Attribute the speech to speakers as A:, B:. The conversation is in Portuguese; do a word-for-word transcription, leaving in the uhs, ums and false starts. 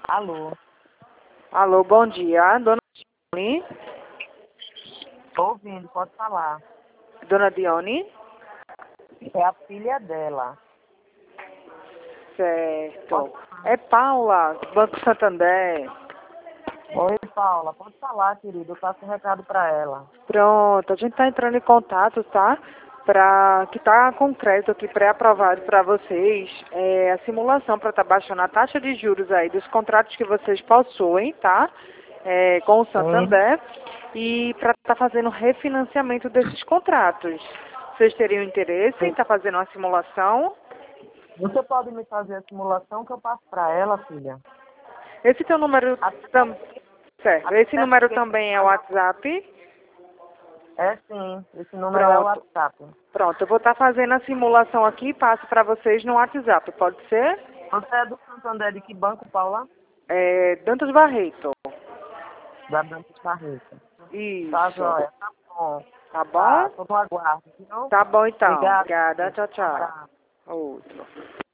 A: Alô,
B: Alô, bom dia. Dona Dione?
A: tô ouvindo, pode falar.
B: Dona Dione?
A: É a filha dela.
B: Certo. É Paula, Banco Santander.
A: Oi, Paula, pode falar, querido, eu passo um recado pra ela.
B: Pronto, a gente está entrando em contato, tá? Para que está concreto aqui, pré-aprovado para vocês, é, a simulação para estar baixando a taxa de juros aí dos contratos que vocês possuem, tá? É, com o
A: Sim.
B: Santander e para estar fazendo refinanciamento desses contratos. Vocês teriam interesse em estar fazendo uma simulação?
A: Você pode me fazer a simulação que eu passo pra ela, filha?
B: Esse teu número
A: Até,
B: tam... certo. Esse
A: até
B: número
A: porque...
B: também é o WhatsApp?
A: É sim, esse número é o
B: Pronto.
A: WhatsApp.
B: Pronto, eu vou estar fazendo a simulação aqui e passo para vocês no WhatsApp, pode ser?
A: Você é do Santander de que banco, Paula?
B: É, Dantas Barreto.
A: Da Banco Barreto. Tá,
B: Isso.
A: joia, tá bom.
B: Tá bom?
A: Tá, tô no aguardo, viu?
B: Tá bom então.
A: Obrigada.
B: Obrigada. Tchau,
A: Um
B: tchau.
A: abraço.
B: Outro.